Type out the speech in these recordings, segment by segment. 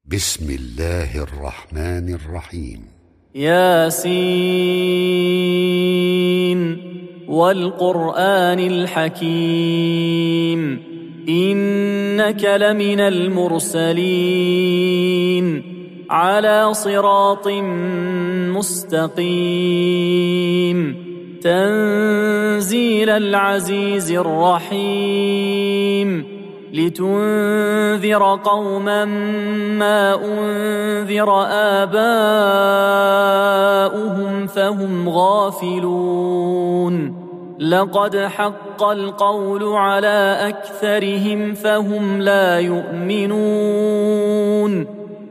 بسم الله الرحمن الرحيم. ياسين والقرآن الحكيم إنك لمن المرسلين على صراط مستقيم تنزيل العزيز الرحيم لتنذر قوما ما أنذر آباؤهم فهم غافلون لقد حق القول على أكثرهم فهم لا يؤمنون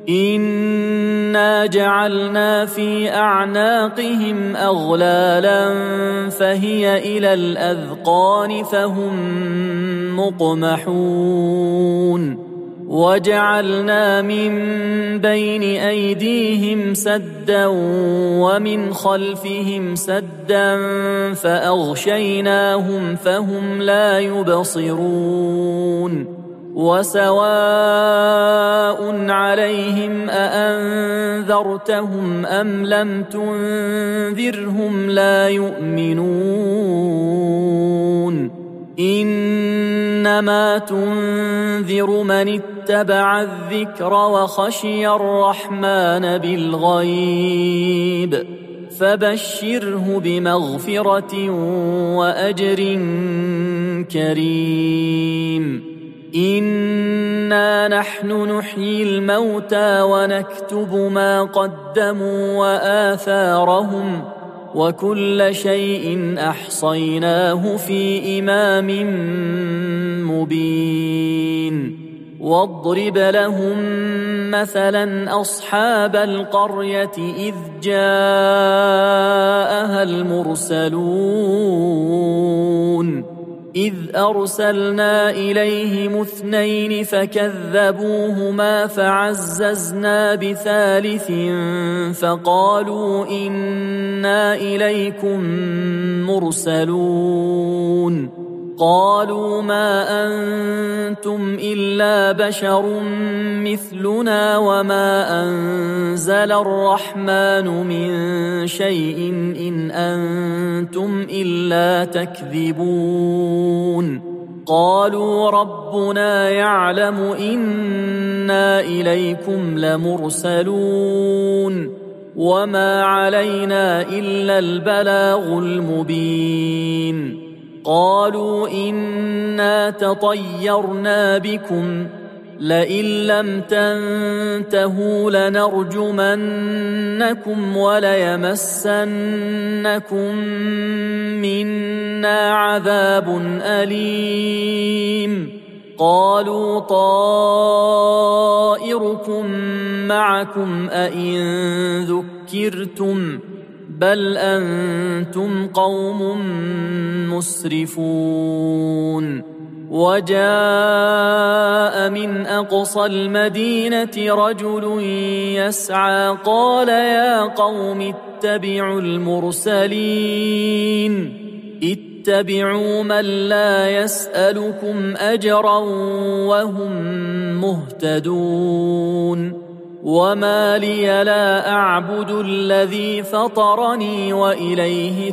إنا جعلنا في أعناقهم أغلالا فهي إلى الأذقان فهم مقمحون وجعلنا من بين أيديهم سدا ومن خلفهم سدا فأغشيناهم فهم لا يبصرون وسواء عليهم أأنذرتهم أم لم تنذرهم لا يؤمنون إنما تنذر من اتبع الذكر وخشي الرحمن بالغيب فبشره بمغفرة وأجر كريم إنا نحن نحيي الموتى ونكتب ما قدموا وآثارهم وكل شيء أحصيناه في إمام مبين واضرب لهم مثلا أصحاب القرية إذ جاءها المرسلون إذ أرسلنا إليهم 2 فكذبوهما فعززنا بثالث فقالوا إنا إليكم مرسلون قالوا ما أنتم إلا بشر مثلنا وما أنزل الرحمن من شيء إن أنتم إلا تكذبون قالوا ربنا يعلم إنا إليكم لمرسلون وما علينا إلا البلاغ المبين قالوا إنا تطيرنا بكم لئن لم تنتهوا لنرجمنكم وليمسنكم منا عذاب أليم قالوا طائركم معكم أئن ذكرتم بل أنتم قوم مسرفون وجاء من أقصى المدينة رجل يسعى قال يا قوم اتبعوا المرسلين اتبعوا من لا يسألكم أجرا وهم مهتدون وما لي لا أعبد الذي فطرني وإليه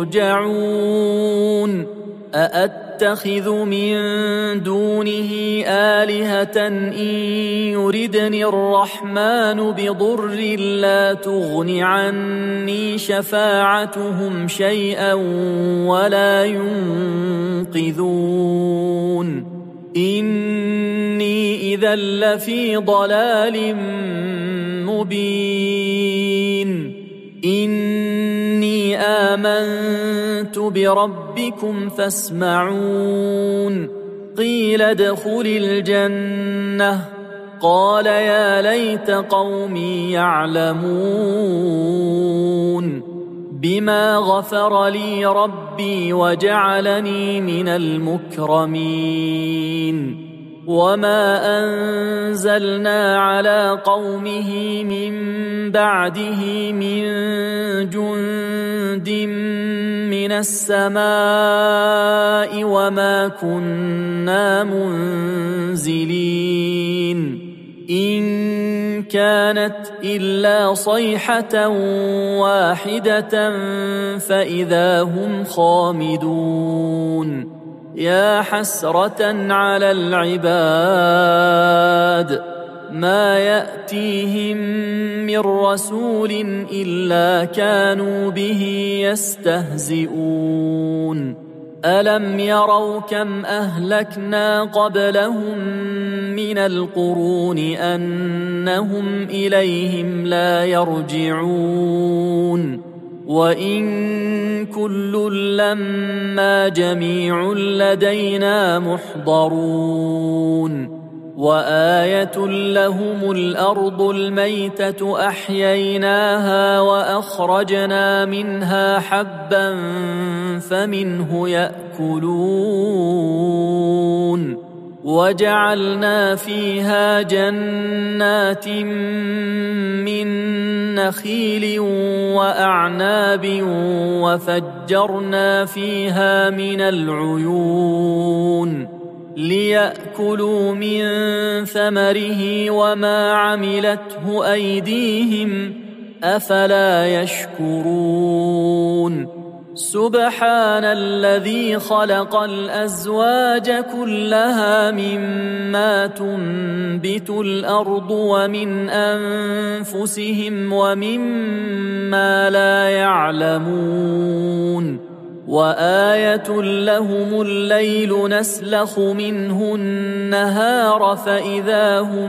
ترجعون أأتخذ من دونه آلهة إن يردني الرحمن بضر لا تغن عني شفاعتهم شيئا ولا ينقذون إني إذا لفي ضلال مبين إني آمنت بربكم فاسمعون قيل ادخل الجنة قال يا ليت قومي يعلمون بما غفر لي ربي وجعلني من المكرمين وما أنزلنا على قومه من بعده من جند من السماء وما كنا منزلين إن كانت إلا صيحة واحدة فإذا هم خامدون يا حسرة على العباد ما يأتيهم من رسول إلا كانوا به يستهزئون ألم يروا كم أهلكنا قبلهم من القرون أنهم إليهم لا يرجعون وإن كل لما جميع لدينا محضرون وآية لهم الأرض الميتة أحييناها وأخرجنا منها حبا فمنه يأكلون وجعلنا فيها جنات من نخيل وأعناب وفجرنا فيها من العيون ليأكلوا من ثمره وما عملته أيديهم أفلا يشكرون سبحان الذي خلق الأزواج كلها مما تنبت الأرض ومن أنفسهم ومما لا يعلمون وآية لهم الليل نسلخ منه النهار فإذا هم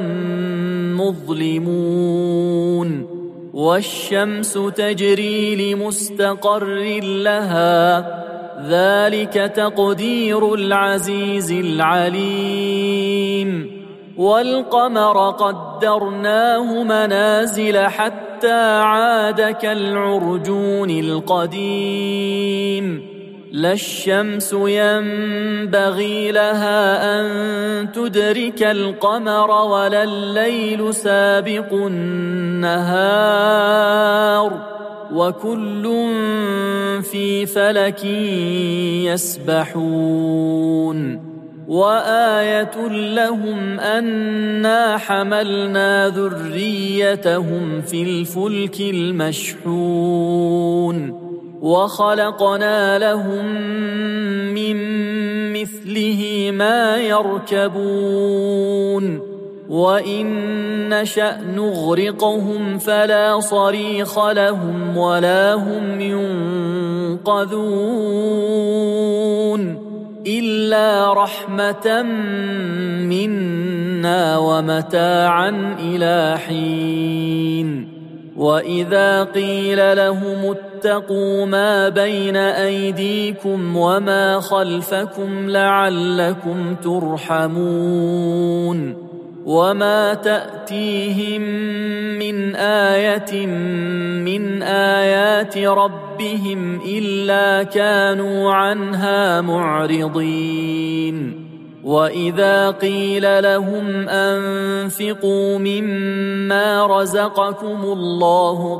مظلمون والشمس تجري لمستقر لها ذلك تقدير العزيز العليم والقمر قدرناه منازل حتى عاد كالعرجون القديم لا الشمس ينبغي لها أن تدرك القمر ولا الليل سابق النهار وكل في فلك يسبحون وآية لهم أنا حملنا ذريتهم في الفلك المشحون وخلقنا لهم من مثله ما يركبون وإن نشأ نغرقهم فلا صريخ لهم ولا هم ينقذون إلا رحمة منا ومتاعا إلى حين وإذا قيل لهم اتقوا ما بين أيديكم وما خلفكم لعلكم ترحمون وما تأتيهم من آية من آيات ربهم إلا كانوا عنها معرضين وإذا قيل لهم أنفقوا مما رزقكم الله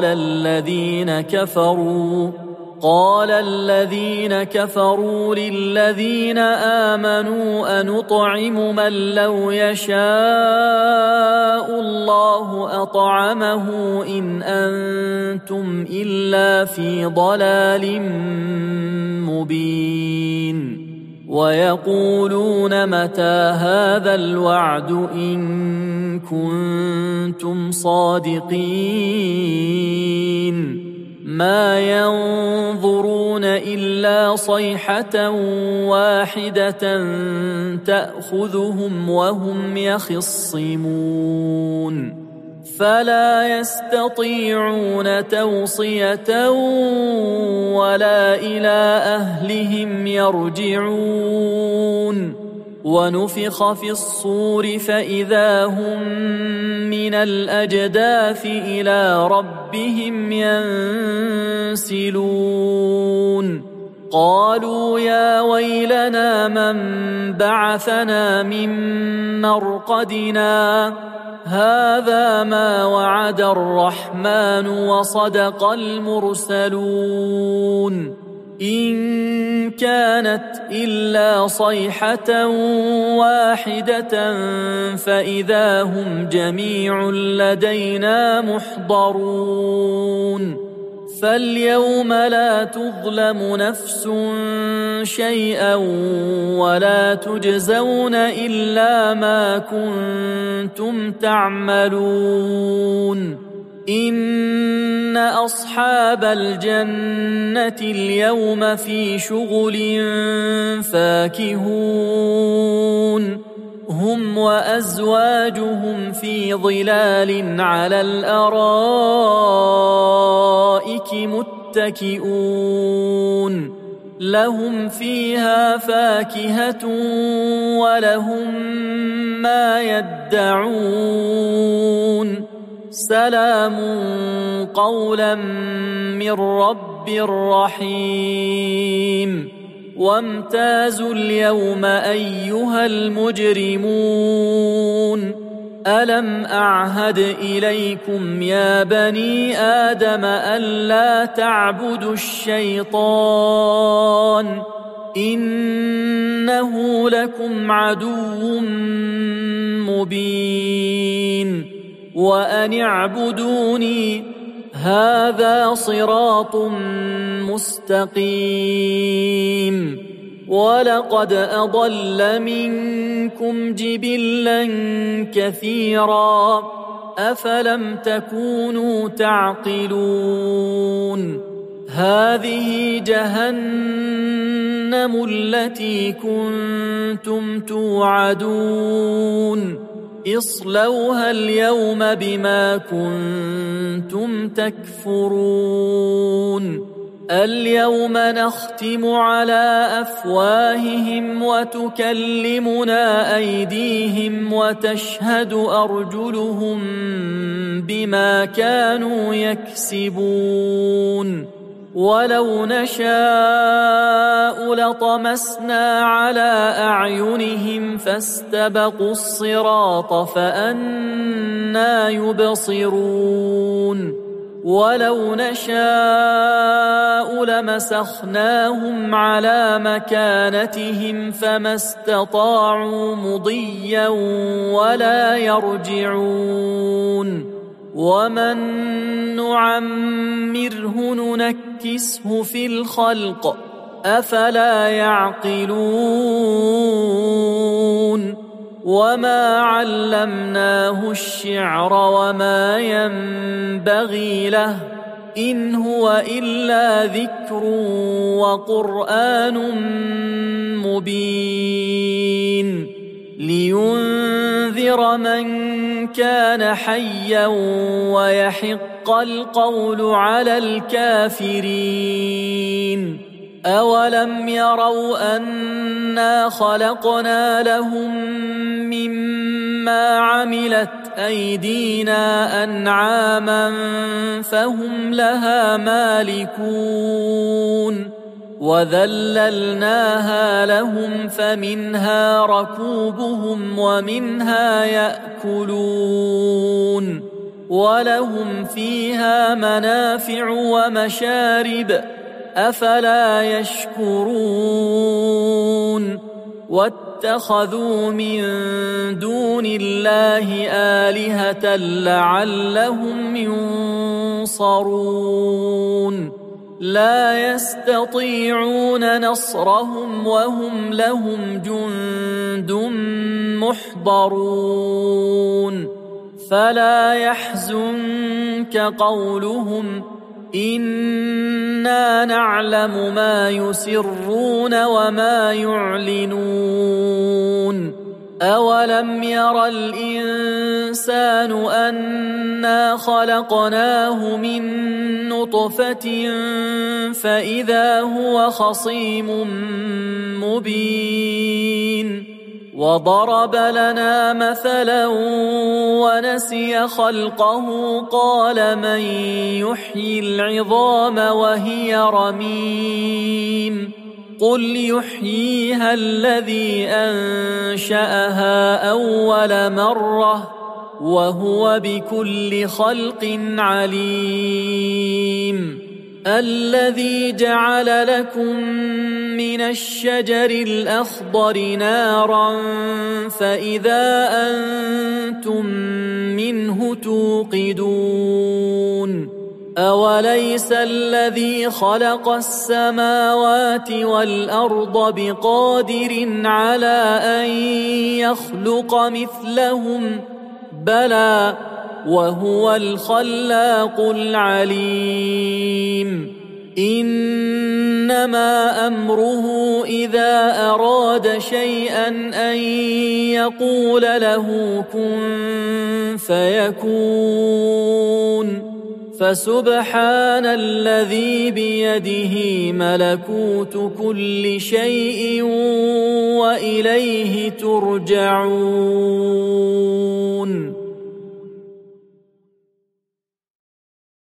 قال الذين كفروا للذين آمنوا أنطعم من لو يشاء الله أطعمه إن أنتم إلا في ضلال مبين ويقولون متى هذا الوعد إن كنتم صادقين ما ينظرون إلا صيحة واحدة تأخذهم وهم يخصمون فلا يستطيعون توصية ولا إلى أهلهم يرجعون ونفخ في الصور فإذا هم من الأجداث إلى ربهم ينسلون قالوا يا ويلنا من بعثنا من مرقدنا هذا ما وعد الرحمن وصدق المرسلون إن كانت إلا صيحة واحدة فإذا هم جميع لدينا محضرون فاليوم لا تظلم نفس شيئا ولا تجزون إلا ما كنتم تعملون إن أصحاب الجنة اليوم في شغل فاكهون هم وأزواجهم في ظلال على الأرائك متكئون لهم فيها فاكهة ولهم ما يدعون سلام قولا من رب رحيم وامتازوا اليوم أيها المجرمون ألم أعهد إليكم يا بني آدم ألا تعبدوا الشيطان إنه لكم عدو مبين وأن اعبدوني هذا صراط مستقيم ولقد أضل منكم جبلا كثيرا أفلم تكونوا تعقلون هذه جهنم التي كنتم توعدون اصلوها اليوم بما كنتم تكفرون اليوم نختم على أفواههم وتكلمنا أيديهم وتشهد أرجلهم بما كانوا يكسبون ولو نشاء لطمسنا على أعينهم فاستبقوا الصراط فأنى يبصرون ولو نشاء لمسخناهم على مكانتهم فما استطاعوا مضيا ولا يرجعون ومن نعمره ننكسه في الخلق أفلا يعقلون وما علمناه الشعر وما ينبغي له إن هو إلا ذكر وقرآن مبين لينذر من كان حيا ويحق القول على الكافرين أولم يروا أنا خلقنا لهم مما عملت أيدينا أنعاما فهم لها مالكون وذللناها لهم فمنها ركوبهم ومنها يأكلون ولهم فيها منافع ومشارب أفلا يشكرون واتخذوا من دون الله آلهة لعلهم ينصرون لا يستطيعون نصرهم وهم لهم جند محضرون فلا يحزنك قولهم إنا نعلم ما يسرون وما يعلنون أولم ير الإنسان أنا خلقناه من نطفة فإذا هو خصيم مبين وضرب لنا مثلا ونسي خلقه قال من يحيي العظام وهي رميم قل يحييها الذي أنشأها أول مرة وهو بكل خلق عليم الذي جعل لكم من الشجر الأخضر نارا فإذا أنتم منه توقدون أوليس الذي خلق السماوات والأرض بقادر على أن يخلق مثلهم بلى وهو الخلاق العليم إنما أمره إذا أراد شيئا أن يقول له كن فيكون فسبحان الذي بيده ملكوت كل شيء وإليه ترجعون